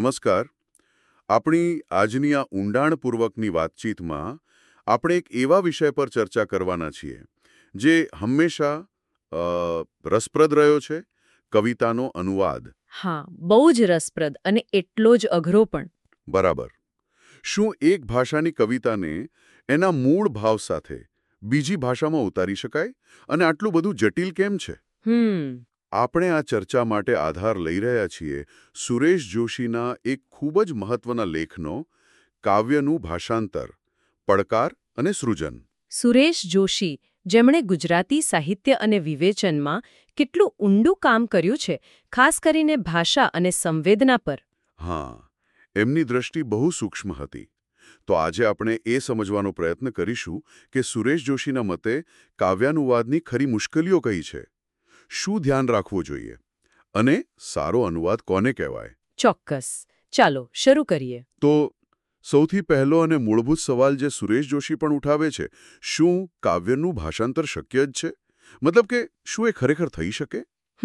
નમસ્કાર. આપણી આજની આ ઊંડાણપૂર્વકની વાતચીતમાં આપણે એક એવા વિષય પર ચર્ચા કરવાના છીએ જે હંમેશા રસપ્રદ રહ્યો છે, કવિતાનો અનુવાદ. હા, બહુ જ રસપ્રદ અને એટલો જ અઘરો પણ. બરાબર. શું એક ભાષાની કવિતાને એના મૂળ ભાવ સાથે બીજી ભાષામાં ઉતારી શકાય? અને આટલું બધું જટિલ કેમ છે? આપણે આ ચર્ચા માટે આધાર લઈ રહ્યા છીએ સુરેશ જોશીના એક ખૂબ જ મહત્વના લેખનો, કાવ્યનું ભાષાંતર, પડકાર અને સૃજન. સુરેશ જોશી, જેમણે ગુજરાતી સાહિત્ય અને વિવેચનમાં કેટલું ઊંડું કામ કર્યું છે, ખાસ કરીને ભાષા અને સંવેદના પર. હા, એમની દ્રષ્ટિ બહુ સૂક્ષ્મ હતી. તો આજે આપણે એ સમજવાનો પ્રયત્ન કરીશું કે સુરેશ જોશીના મતે કાવ્યાનુવાદની ખરી મુશ્કેલીઓ કઈ છે, શું ધ્યાન રાખવું જોઈએ, અને સારો અનુવાદ કોને કહેવાય? ચોક્કસ. ચાલો શરૂ કરીએ. તો સૌથી પહેલો અને મૂળભૂત સવાલ જે સુરેશ જોશી પણ ઉઠાવે છે, શું કાવ્યનું ભાષાંતર શક્ય જ છે? મતલબ કે શું એ ખરેખર થઈ શકે?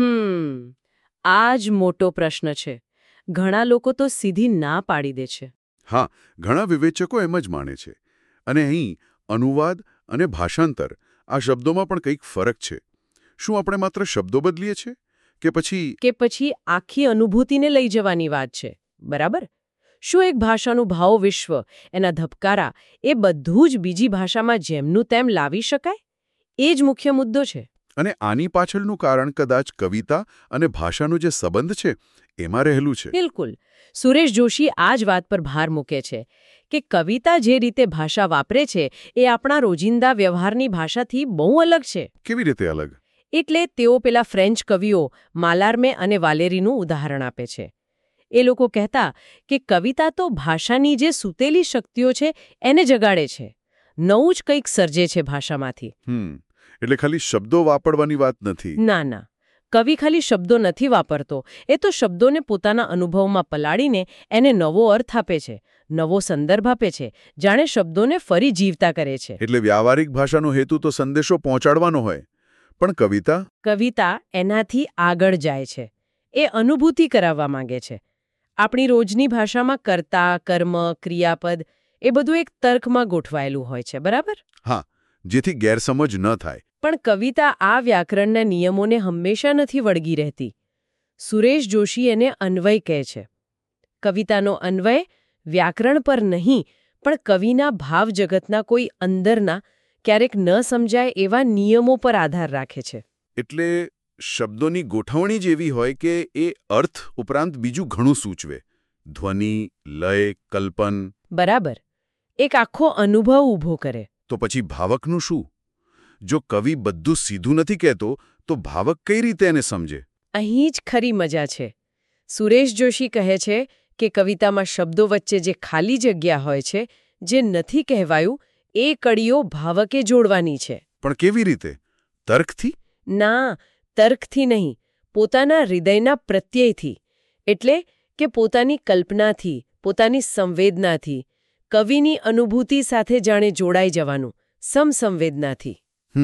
આ જ મોટો પ્રશ્ન છે. ઘણા લોકો તો સીધી ના પાડી દે છે. હા, ઘણા વિવેચકો એમ જ માને છે. અને અહીં અનુવાદ અને ભાષાંતર આ શબ્દોમાં પણ કંઈક ફરક છે. શું આપણે માત્ર શબ્દો બદલીએ છીએ કે પછી આખી અનુભૂતિને લઈ જવાની વાત છે? બરાબર. શું એક ભાષાનું ભાવ વિશ્વ, એના ધબકારા, એ બધું જ બીજી ભાષામાં જેમનું તેમ લાવી શકાય? એ જ મુખ્ય મુદ્દો છે. અને આની પાછળનું કારણ કદાચ કવિતા અને ભાષાનો જે સંબંધ છે એમાં રહેલું છે. બિલકુલ. સુરેશ જોશી આ જ વાત પર ભાર મૂકે છે કે કવિતા જે રીતે ભાષા વાપરે છે એ આપણા રોજિંદા વ્યવહારની ભાષાથી બહુ અલગ છે. કેવી રીતે અલગ? એટલે તેઓ પેલા ફ્રેન્ચ કવિઓ માલાર્મે અને વાલેરીનું ઉદાહરણ આપે છે. એ લોકો કહેતા કે કવિતા તો ભાષાની જે સૂતેલી શક્તિઓ છે એને જગાડે છે, નવું જ કંઈક સર્જે છે ભાષામાંથી. એટલે ખાલી શબ્દો વાપરવાની વાત નથી. ના, કવિ ખાલી શબ્દો નથી વાપરતો. એ તો શબ્દોને પોતાના અનુભવમાં પલાળીને એને નવો અર્થ આપે છે, નવો સંદર્ભ આપે છે, જાણે શબ્દોને ફરી જીવતા કરે છે. એટલે વ્યાવહારિક ભાષાનો હેતુ તો સંદેશો પહોંચાડવાનો હોય, પણ કવિતા એનાથી આગળ જાય છે. એ અનુભૂતિ કરાવવા માંગે છે. આપણી રોજની ભાષામાં કર્તા, કર્મ, ક્રિયાપદ એ બધું એક તર્કમાં ગોઠવાયેલું હોય છે, બરાબર? હા, જેથી ગેરસમજ ન થાય. પણ કવિતા આ વ્યાકરણના નિયમોને હંમેશા નથી વળગી રહેતી. સુરેશ જોશી એને અન્વય કહે છે. કવિતાનો અન્વય વ્યાકરણ પર નહીં, પણ કવિના ભાવ જગતના કોઈ અંદરના, ક્યારેક ન સમજાય એવા નિયમો પર આધાર રાખે છે. એટલે શબ્દોની ગોઠવણી જેવી હોય કે એ અર્થ ઉપરાંત બીજું ઘણું સૂચવે. ધ્વનિ, લય, કલ્પન. બરાબર. એક આખો અનુભવ ઊભો કરે. તો પછી ભાવકનું શું? જો કવિ બધું સીધું નથી કહેતો, તો ભાવક કઈ રીતે એને સમજે? અહીં જ ખરી મજા છે. સુરેશ જોશી કહે છે કે કવિતામાં શબ્દો વચ્ચે જે ખાલી જગ્યા હોય છે, જે નથી કહેવાયું, એ કડીઓ ભાવકે જોડવાની છે. પણ કેવી રીતે? તર્કથી? ના, તર્કથી નહીં, પોતાના હૃદયના પ્રત્યયથી. એટલે કે પોતાની કલ્પનાથી, પોતાની સંવેદનાથી, કવિની અનુભૂતિ સાથે જાણે જોડાઈ જવાનું, સમસંવેદનાથી.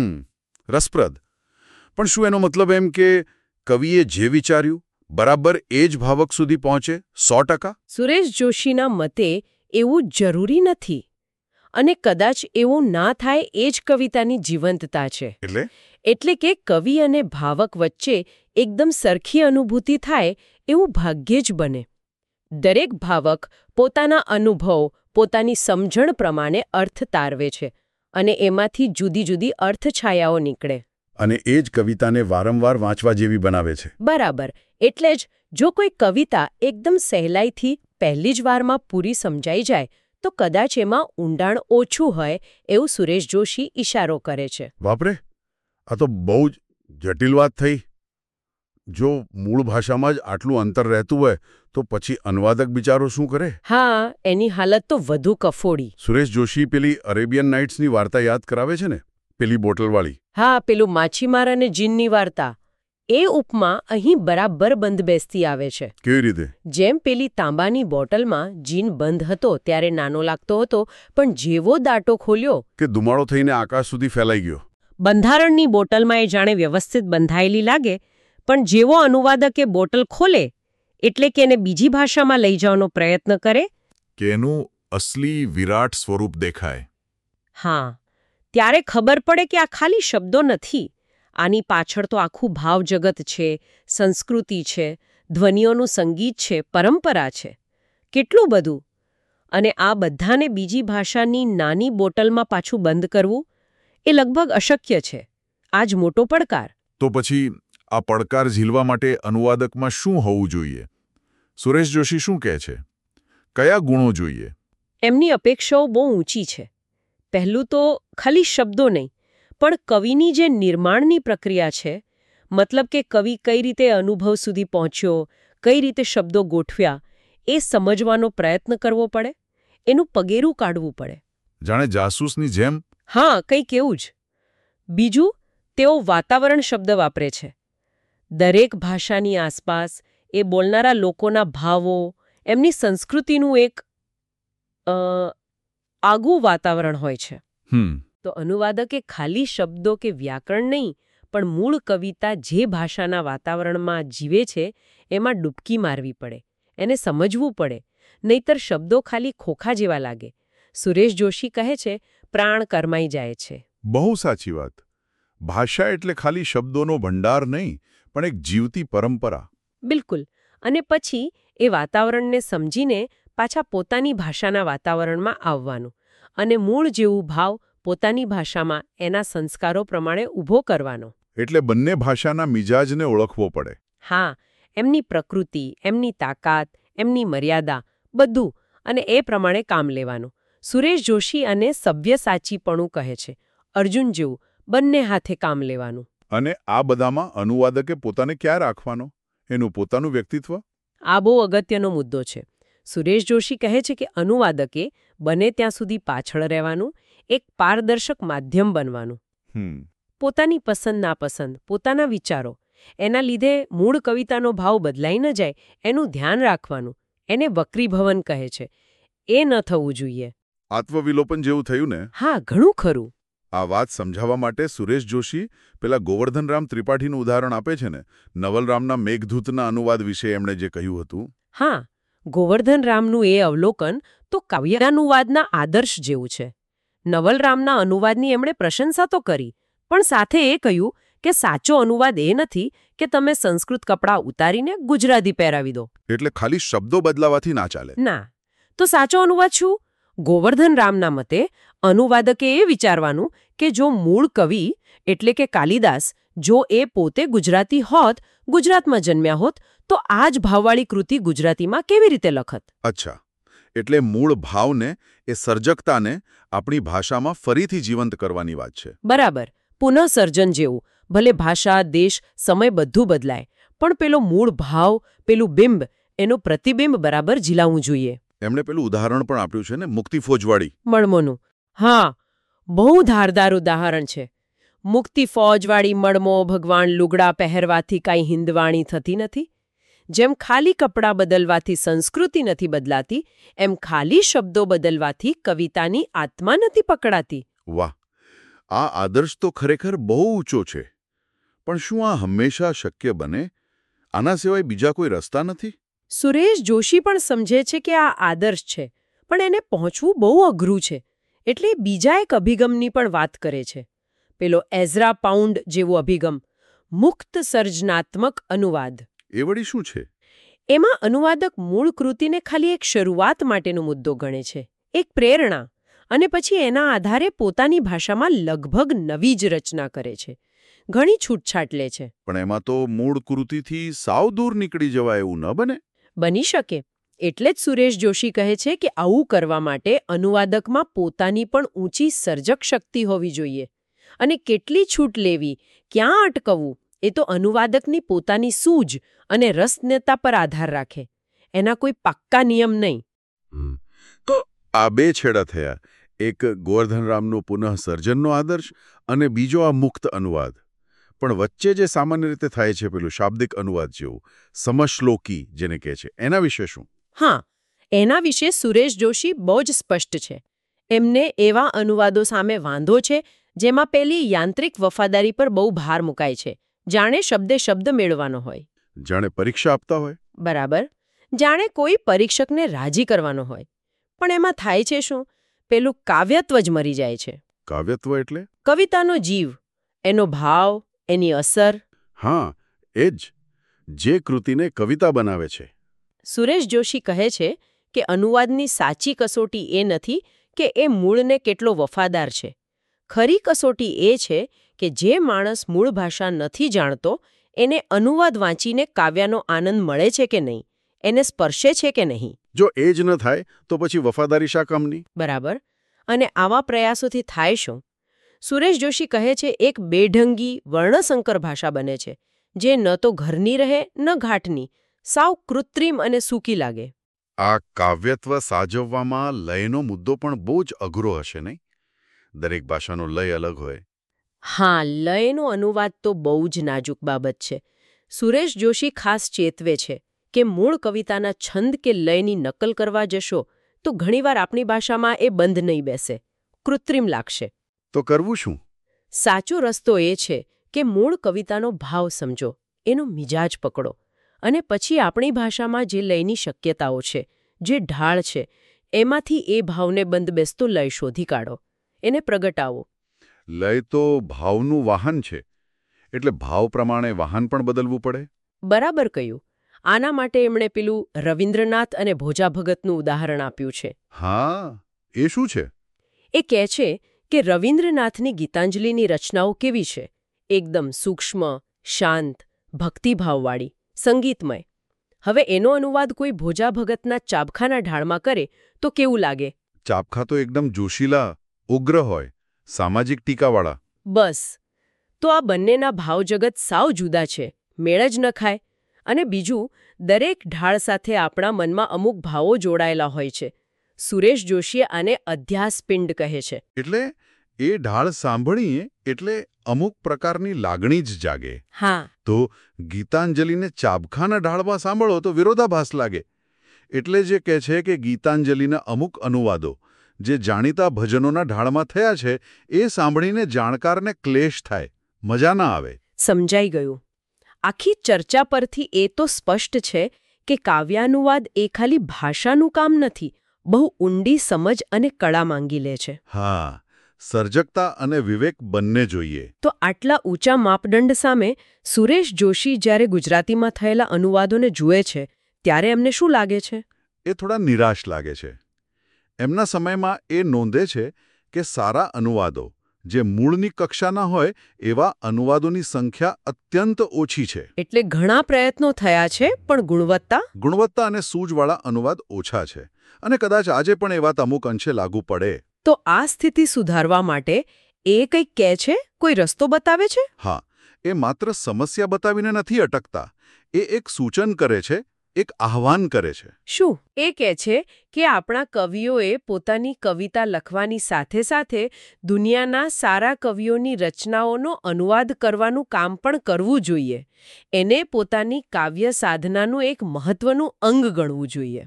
રસપ્રદ. પણ શું એનો મતલબ એમ કે કવિએ જે વિચાર્યું બરાબર એ જ ભાવક સુધી પહોંચે 100%? સુરેશ જોશીના મતે એવું જરૂરી નથી. અને કદાચ એવું ના થાય એ જ કવિતાની જીવંતતા છે. એટલે કે કવિ અને ભાવક વચ્ચે એકદમ સરખી અનુભૂતિ થાય એવું ભાગ્યે જ બને. દરેક ભાવક પોતાના અનુભવ, પોતાની સમજણ પ્રમાણે અર્થ તારવે છે, અને એમાંથી જુદી જુદી અર્થછાયાઓ નીકળે. અને એ જ કવિતાને વારંવાર વાંચવા જેવી બનાવે છે. બરાબર. એટલે જ જો કોઈ કવિતા એકદમ સહેલાઈથી પહેલી જ વારમાં પૂરી સમજાઈ જાય, તો કદાચ એમાં ઊંડાણ ઓછું હોય એવું સુરેશ જોશી ઈશારો કરે છે. બાપરે, આ તો બહુ જ જટિલ વાત થઈ. જો મૂળ ભાષામાં જ આટલું અંતર રહેતું હોય તો પછી અનુવાદક બિચારો શું કરે? હા, એની હાલત તો વધુ કફોડી. સુરેશ જોશી પેલી અરેબિયન નાઇટ્સની વાર્તા યાદ કરાવે છે ને, પેલી બોટલવાળી. હા, પેલું માછીમાર અને જીનની વાર્તા. એ ઉપમા અહીં બરાબર બંધ બેસતી આવે છે. કેવી રીતે? જેમ પેલી તાંબાની બોટલમાં જીન બંધ હતો ત્યારે નાનો લાગતો હતો, પણ જેવો દાટો ખોલ્યો કે ધુમાડો થઈને આકાશ સુધી ફેલાઈ ગયો. બંધારણની બોટલમાં એ જાણે વ્યવસ્થિત બંધાયેલી લાગે, પણ જેવો અનુવાદક એ બોટલ ખોલે એટલે કે એને બીજી ભાષામાં લઈ જવાનો પ્રયત્ન કરે કે એનું અસલી વિરાટ સ્વરૂપ દેખાય. હા, ત્યારે ખબર પડે કે આ ખાલી શબ્દો નથી. આની પાછળ તો આખું ભાવજગત છે, સંસ્કૃતિ છે, ધ્વનિઓનું સંગીત છે, પરંપરા છે. કેટલું બધું. અને આ બધાને બીજી ભાષાની નાની બોટલમાં પાછું બંધ કરવું એ લગભગ અશક્ય છે. આ જ મોટો પડકાર. તો પછી આ પડકાર ઝીલવા માટે અનુવાદકમાં શું હોવું જોઈએ? સુરેશ જોશી શું કહે છે? કયા ગુણો જોઈએ? એમની અપેક્ષાઓ બહુ ઊંચી છે. પહેલું તો ખાલી શબ્દો નહીં, પણ કવિની જે નિર્માણની પ્રક્રિયા છે, મતલબ કે કવિ કઈ રીતે અનુભવ સુધી પહોંચ્યો, કઈ રીતે શબ્દો ગોઠવ્યા, એ સમજવાનો પ્રયત્ન કરવો પડે, એનું પગેરું કાઢવું પડે. જાણે જાસૂસની જેમ? હા, કંઈક એવું જ. બીજું, તેઓ વાતાવરણ શબ્દ વાપરે છે. દરેક ભાષાની આસપાસ એ બોલનારા લોકોના ભાવો, એમની સંસ્કૃતિનું એક આગવું વાતાવરણ હોય છે. તો અનુવાદકે ખાલી શબ્દો કે વ્યાકરણ નહીં, પણ મૂળ કવિતા જે ભાષાના વાતાવરણમાં જીવે છે એમાં ડૂબકી મારવી પડે, એને સમજવું પડે, નહીતર શબ્દો ખાલી ખોખા જેવા લાગે. સુરેશ જોશી કહે છે, પ્રાણ કરમાઈ જાય છે. બહુ સાચી વાત. ભાષા એટલે ખાલી શબ્દોનો ભંડાર નહીં, પણ એક જીવતી પરંપરા. બિલકુલ. અને પછી એ વાતાવરણને સમજીને પાછા પોતાની ભાષાના વાતાવરણમાં આવવાનું અને મૂળ જેવું ભાવ પોતાની ભાષામાં એના સંસ્કારો પ્રમાણે ઊભો કરવાનો. એટલે બંને ભાષાના મિજાજને ઓળખવો પડે. હા, એમની પ્રકૃતિ, એમની તાકાત, એમની મર્યાદા, બધું, અને એ પ્રમાણે કામ લેવાનું. સુરેશ જોશી અને સભ્યસાચીપણું કહે છે. અર્જુન જેવું બંને હાથે કામ લેવાનું. અને આ બધામાં અનુવાદકે પોતાને ક્યાં રાખવાનો? એનું પોતાનું વ્યક્તિત્વ? આ બહુ અગત્યનો મુદ્દો છે. સુરેશ જોશી કહે છે કે અનુવાદકે બને ત્યાં સુધી પાછળ રહેવાનું, એક પારદર્શક માધ્યમ બનવાનું. પોતાની પસંદ નાપસંદ, પોતાના વિચારો, એના લીધે મૂળ કવિતાનો ભાવ બદલાઈ ન જાય એનું ધ્યાન રાખવાનું. એને વક્રીભવન કહે છે. એ ન થવું જોઈએ. આત્મવિલોપન જેવું થયું ને? હા, ઘણું ખરું. આ વાત સમજાવવા માટે સુરેશ જોશી પેલા ગોવર્ધનરામ ત્રિપાઠીનું ઉદાહરણ આપે છે ને, નવલરામના મેઘદૂતના અનુવાદ વિશે એમણે જે કહ્યું હતું. હા, ગોવર્ધનરામનું એ અવલોકન તો કાવ્યાનુવાદના આદર્શ જેવું છે. નવલરામના અનુવાદની એમણે પ્રશંસા તો કરી, પણ સાથે એ કહ્યું કે સાચો અનુવાદ એ નથી કે તમે સંસ્કૃત કપડાં ઉતારીને ગુજરાતી પહેરાવી દો. એટલે ખાલી શબ્દો બદલાવાથી ના ચાલે. ના. તો સાચો અનુવાદ શું? ગોવર્ધનરામના મતે અનુવાદકે એ વિચારવાનું કે જો મૂળ કવિ એટલે કે કાલિદાસ જો એ પોતે ગુજરાતી હોત, ગુજરાતમાં જન્મ્યા હોત, તો આ જ ભાવવાળી કૃતિ ગુજરાતીમાં કેવી રીતે લખત? અચ્છા, એટલે મૂળ ભાવને, એ સર્જકતાને આપણી ભાષામાં ફરીથી જીવંત કરવાની વાત છે. બરાબર. પુનઃસર્જન જેવું. ભલે ભાષા, દેશ, સમય બધું બદલાય, પણ પેલો મૂળ ભાવ, પેલું બિંબ, એનો પ્રતિબિંબ બરાબર ઝીલાવવું જોઈએ. એમણે પેલું ઉદાહરણ પણ આપ્યું છે ને, મુક્તિ ફોજવાળી. મળમોનું. હા, બહુ ધારદાર ઉદાહરણ છે. મુક્તિ ફોજવાળી મળમો ભગવાન લુગડા પહેરવાથી કાંઈ હિંદવાણી થતી નથી. જેમ ખાલી કપડાં બદલવાથી સંસ્કૃતિ નથી બદલાતી, એમ ખાલી શબ્દો બદલવાથી કવિતાની આત્મા નથી પકડાતી. વાહ, આ આદર્શ તો ખરેખર બહુ ઊંચો છે. પણ શું આ હંમેશા શક્ય બને? આના સિવાય બીજા કોઈ રસ્તા નથી? સુરેશ જોશી પણ સમજે છે કે આ આદર્શ છે, પણ એને પહોંચવું બહુ અઘરું છે. એટલે બીજા એક અભિગમની પણ વાત કરે છે. પેલો એઝરા પાઉન્ડ જેવો અભિગમ, મુક્ત સર્જનાત્મક અનુવાદ. એ વળી શું છે? એમાં અનુવાદક મૂળ કૃતિને ખાલી એક શરૂઆત માટેનો મુદ્દો ગણે છે, એક પ્રેરણા, અને પછી એના આધારે પોતાની ભાષામાં લગભગ નવી જ રચના કરે છે. ઘણી છૂટછાટ લે છે. પણ એમાં તો મૂળ કૃતિથી સાવ દૂર નીકળી જવાય એવું ન બને? બની શકે. એટલે જ સુરેશ જોશી કહે છે કે આવું કરવા માટે અનુવાદકમાં પોતાની પણ ઊંચી સર્જક શક્તિ હોવી જોઈએ. અને કેટલી છૂટ લેવી, ક્યાં અટકવું, એ તો અનુવાદકની પોતાની સૂઝ અને રસનેતા પર આધાર રાખે. એના કોઈ પાક્કા નિયમ નહીં. તો આ બે છેડા થયા. એક ગોવર્ધનરામનો પુનઃસર્જનનો આદર્શ અને બીજો આ મુક્ત અનુવાદ. પણ વચ્ચે જે સામાન્ય રીતે થાય છે પેલું શાબ્દિક અનુવાદ જેવું, સમશ્લોકી જેને કહે છે, એના વિશે શું? હા, એના વિશે સુરેશ જોશી બહુ જ સ્પષ્ટ છે. એમને એવા અનુવાદો સામે વાંધો છે જેમાં પેલી યાંત્રિક વફાદારી પર બહુ ભાર મુકાય છે, જાણે શબ્દે શબ્દ મેળવવાનો હોય. જાણે પરીક્ષા આપતા હોય. બરાબર. જાણે કોઈ પરીક્ષકને રાજી કરવાનો હોય. પણ એમાં થાય છે શું? પેલું કાવ્યત્વ જ મરી જાય છે. કાવ્યત્વ એટલે? કવિતાનો જીવ, એનો ભાવ, એની અસર. હા, એ જ. જે કૃતિને કવિતા બનાવે છે. સુરેશ જોશી કહે છે કે અનુવાદની સાચી કસોટી એ નથી કે એ મૂળને કેટલો વફાદાર છે. ખરી કસોટી એ છે કે જે માણસ મૂળ ભાષા નથી જાણતો એને અનુવાદ વાંચીને કાવ્યનો આનંદ મળે છે કે નહીં, એને સ્પર્શે છે કે નહીં. જો એ જ ન થાય તો પછી વફાદારી શા કામની? બરાબર. અને આવા પ્રયાસોથી થાય શું? સુરેશ જોશી કહે છે એક બેઢંગી વર્ણસંકર ભાષા બને છે જે ન તો ઘરની રહે ન ઘાટની, સાવ કૃત્રિમ અને સૂકી લાગે. આ કાવ્યત્વ સાજવવામાં લયનો મુદ્દો પણ બહુ જ અઘરો હશે નહીં? દરેક ભાષાનો લય અલગ હોય. હા, લયનો અનુવાદ તો બહુ જ નાજુક બાબત છે. સુરેશ જોશી ખાસ ચેતવે છે કે મૂળ કવિતાના છંદ કે લયની નકલ કરવા જશો તો ઘણીવાર આપણી ભાષામાં એ બંધ નહીં બેસે, કૃત્રિમ લાગશે. તો કરવું શું? સાચો રસ્તો એ છે કે મૂળ કવિતાનો ભાવ સમજો, એનો મિજાજ પકડો અને પછી આપણી ભાષામાં જે લયની શક્યતાઓ છે, જે ઢાળ છે, એમાંથી એ ભાવને બંધબેસતો લય શોધી કાઢો, એને પ્રગટાવો. લય તો ભાવનું વાહન છે, એટલે ભાવ પ્રમાણે વાહન પણ બદલવું પડે. બરાબર કહ્યું. આના માટે એમણે પેલું રવિન્દ્રનાથ અને ભોજા ભગતનું ઉદાહરણ આપ્યું છે. હા, એ શું છે? એ કહે છે કે રવિન્દ્રનાથની ગીતાંજલિની રચનાઓ કેવી છે? એકદમ સૂક્ષ્મ, શાંત, ભક્તિભાવવાળી, સંગીતમય. હવે એનો અનુવાદ કોઈ ભોજા ભગતના ચાબખાના ઢાળમાં કરે તો કેવું લાગે? ચાબખા તો એકદમ જોશીલા, ઉગ્ર હોય, સામાજિક ટીકાવાળા. બસ. તો આ બંનેના ભાવજગત સાવ જુદા છે, મેળ જ ન ખાય. અને બીજું, દરેક ઢાળ સાથે આપણા મનમાં અમુક ભાવો જોડાયેલા હોય છે. સુરેશ જોશીએ આને અધ્યાસપિંડ કહે છે. એટલે એ ઢાળ સાંભળીએ એટલે અમુક પ્રકારની લાગણી જ જાગે. હા. તો ગીતાંજલિને ચાબખાના ઢાળમાં સાંભળો તો વિરોધાભાસ લાગે. એટલે જે કહે છે કે ગીતાંજલિના અમુક અનુવાદો જે જાણીતા ભજનોના ઢાળમાં થયા છે એ સાંભળીને જાણકારને ક્લેશ થાય, મજા ના આવે. સમજાઈ ગયું. આખી ચર્ચા પરથી એ તો સ્પષ્ટ છે કે કાવ્યાનુવાદ એ ખાલી ભાષાનું કામ નથી, બહુ ઊંડી સમજ અને કળા માંગી લે છે. હા, સર્જકતા અને વિવેક બંને જોઈએ. તો આટલા ઊંચા માપદંડ સામે સુરેશ જોશી જ્યારે ગુજરાતીમાં થયેલા અનુવાદોને જુએ છે ત્યારે એમને શું લાગે છે? એ થોડા નિરાશ લાગે છે. એમના સમયમાં એ નોંધે છે કે સારા અનુવાદો જે મૂળની કક્ષાના હોય એવા અનુવાદોની સંખ્યા અત્યંત ઓછી છે. એટલે ઘણા પ્રયત્નો થયા છે પણ ગુણવત્તા અને સૂઝવાળા અનુવાદ ઓછા છે. અને કદાચ આજે પણ એ વાત અમુક અંશે લાગુ પડે. તો આ સ્થિતિ સુધારવા માટે એ કંઈક કહે છે, કોઈ રસ્તો બતાવે છે? હા, એ માત્ર સમસ્યા બતાવીને નથી અટકતા. એ એક સૂચન કરે છે, એક આહ્વાન કરે છે. શું? એ કહે છે કે આપણા કવિઓએ પોતાની કવિતા લખવાની સાથે સાથે દુનિયાના સારા કવિઓની રચનાઓનો અનુવાદ કરવાનું કામ પણ કરવું જોઈએ. એને પોતાની કાવ્ય સાધનાનું એક મહત્વનું અંગ ગણવું જોઈએ.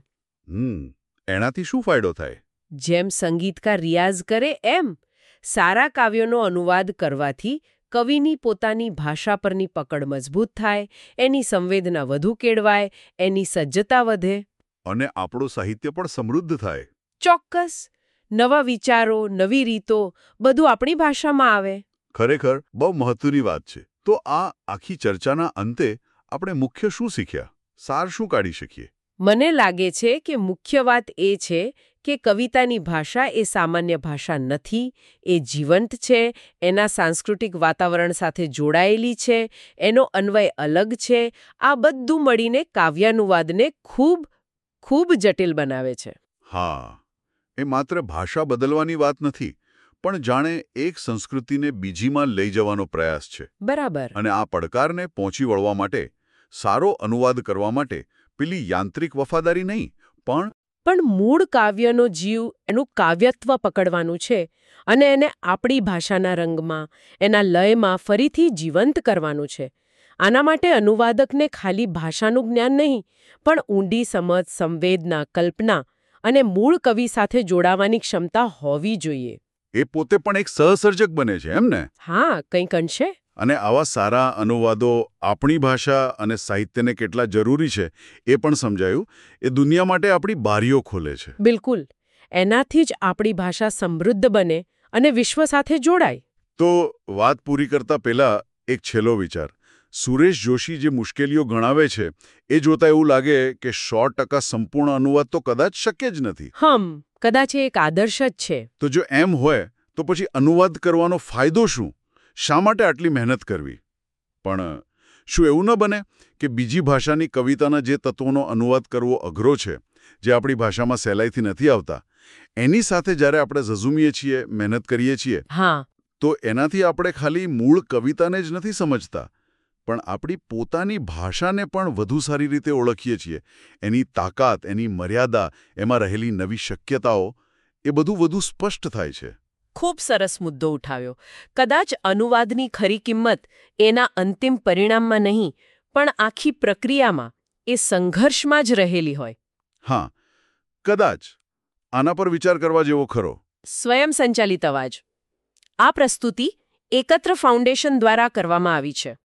એનાથી શું ફાયદો થાય? જેમ સંગીતકાર રિયાઝ કરે એમ. સારા કાવ્યોનો અનુવાદ કરવાથી કવિની પોતાની ભાષા પરની પકડ મજબૂત થાય, એની સંવેદના વધુ કેળવાય, એની સજ્જતા વધે. અને આપણું સાહિત્ય પણ સમૃદ્ધ થાય. ચોક્કસ. નવા વિચારો, નવી રીતો, બધું આપણી ભાષામાં આવે. ખરેખર બહુ મહત્વની વાત છે. તો આ આખી ચર્ચાના અંતે આપણે મુખ્ય શું શીખ્યા? સાર શું કાઢી શકીએ? મને લાગે છે કે મુખ્ય વાત એ છે કે કવિતાની ભાષા એ સામાન્ય ભાષા નથી, એ જીવંત છે, એના સાંસ્કૃતિક વાતાવરણ સાથે જોડાયેલી છે, એનો અન્વય અલગ છે. આ બધું મળીને કાવ્યાનુવાદને ખૂબ ખૂબ જટિલ બનાવે છે. હા, એ માત્ર ભાષા બદલવાની વાત નથી, પણ જાણે એક સંસ્કૃતિને બીજીમાં લઈ જવાનો પ્રયાસ છે. બરાબર. અને આ પડકારને પહોંચી વળવા માટે, સારો અનુવાદ કરવા માટે પેલી યાંત્રિક વફાદારી નહીં, પણ મૂળ કાવ્યનો જીવ, એનું કાવ્યત્વ પકડવાનું છે અને એને આપણી ભાષાના રંગમાં, એના લયમાં ફરીથી જીવંત કરવાનું છે. આના માટે અનુવાદકને ખાલી ભાષાનું જ્ઞાન નહીં, પણ ઊંડી સમજ, સંવેદના, કલ્પના અને મૂળ કવિ સાથે જોડાવાની ક્ષમતા હોવી જોઈએ. એ પોતે પણ એક સહસર્જક બને છે, એમ ને? હા, કંઈક અંશે. અને આવા સારા અનુવાદો આપણી ભાષા અને સાહિત્યને કેટલા જરૂરી છે એ પણ સમજાયું. એ દુનિયા માટે આપણી બારીઓ ખોલે છે. બિલકુલ. એનાથી જ આપણી ભાષા સમૃદ્ધ બને અને વિશ્વ સાથે જોડાય. તો વાત પૂરી કરતા પહેલા એક છેલ્લો વિચાર. સુરેશ જોશી જે મુશ્કેલીઓ ગણાવે છે એ જોતા એવું લાગે કે 100% સંપૂર્ણ અનુવાદ તો કદાચ શક્ય જ નથી. કદાચ એ એક આદર્શ જ છે. તો જો એમ હોય તો પછી અનુવાદ કરવાનો ફાયદો શું? શા માટે આટલી મહેનત કરવી? પણ શું એવું ન બને કે બીજી ભાષાની કવિતાના જે તત્વોનો અનુવાદ કરવો અઘરો છે, જે આપણી ભાષામાં સહેલાઈથી નથી આવતા, એની સાથે જ્યારે આપણે ઝઝૂમીએ છીએ, મહેનત કરીએ છીએ, તો એનાથી આપણે ખાલી મૂળ કવિતાને જ નથી સમજતા, પણ આપણી પોતાની ભાષાને પણ વધુ સારી રીતે ઓળખીએ છીએ. એની તાકાત, એની મર્યાદા, એમાં રહેલી નવી શક્યતાઓ, એ બધું વધુ સ્પષ્ટ થાય છે. ખૂબ સરસ મુદ્દો ઉઠાવ્યો. કદાચ અનુવાદની ખરી કિંમત એના અંતિમ પરિણામમાં નહીં, પણ આખી પ્રક્રિયામાં, એ સંઘર્ષમાં જ રહેલી હોય. હા, કદાચ. આના પર વિચાર કરવા જેવો ખરો. સ્વયં સંચાલિત અવાજ. આ પ્રસ્તુતિ એકત્ર ફાઉન્ડેશન દ્વારા કરવામાં આવી છે.